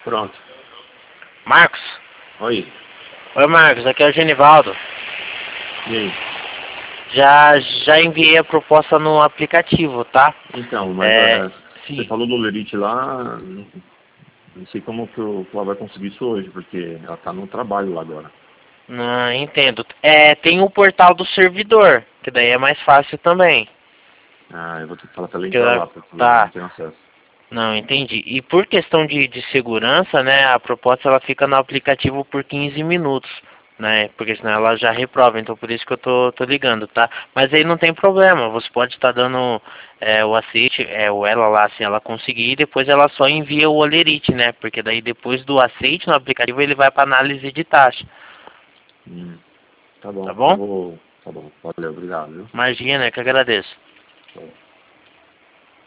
Pronto. Marcos? Oi. Oi, Marcos, aqui é o Genivaldo. E aí? Já enviei a proposta no aplicativo, tá? Então, mas você Sim. falou do Lerite lá, não sei como que ela vai conseguir isso hoje, porque ela tá no trabalho lá agora. Não, entendo. Tem o portal do servidor, que daí é mais fácil também. Ah, eu vou ter que falar pra ela Que entrar lá, porque eu não tá. tenho acesso. Não, entendi. E por questão de segurança, né, a proposta ela fica no aplicativo por 15 minutos, né? Porque senão ela já reprova, então por isso que eu tô ligando, tá? Mas aí não tem problema, você pode estar dando o aceite, ou ela lá, se ela conseguir, e depois ela só envia o olerite, né? Porque daí depois do aceite no aplicativo ele vai para análise de taxa, Tá bom, tá eu bom? vou. Tá bom, valeu, obrigado, viu? Imagina, que agradeço. Tchau.